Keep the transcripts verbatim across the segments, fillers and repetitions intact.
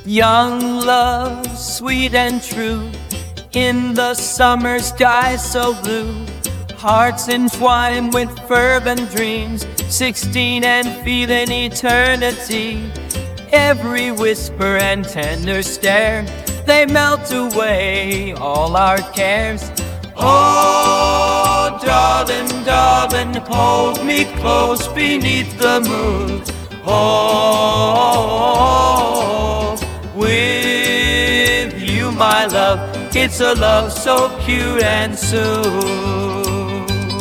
Young love, sweet and true, in the summer sky so blue. Hearts entwined with fervent dreams, sixteen and feeling eternity. Every whisper and tender stare, they melt away all our cares. Oh, darling, darling, hold me close beneath the moon. Oh, with you, my love, it's a love so cute and soon.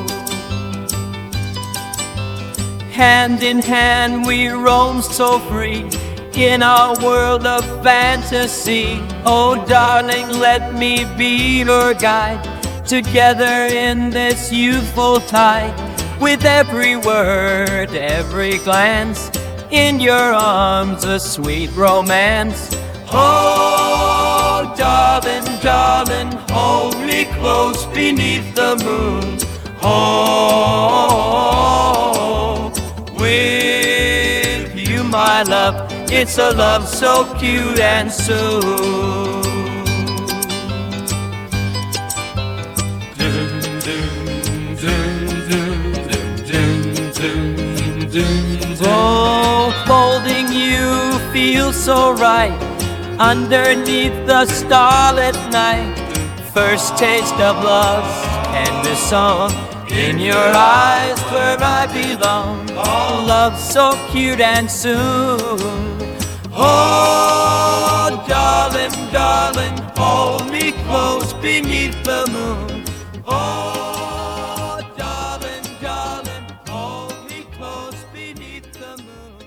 Hand in hand we roam so free in our world of fantasy. Oh, darling, let me be your guide, together in this youthful tide. With every word, every glance, in your arms a sweet romance. Oh, darling, darling, hold me close beneath the moon. Oh, with you, my love, it's a love so cute and soon. Oh, holding you feels so right underneath the starlit night. First taste of love's tender song, in your eyes where I belong. Oh, love so cute and soon. Oh, darling, darling, hold me close beneath the moon. Oh, darling, darling, hold me close beneath the moon.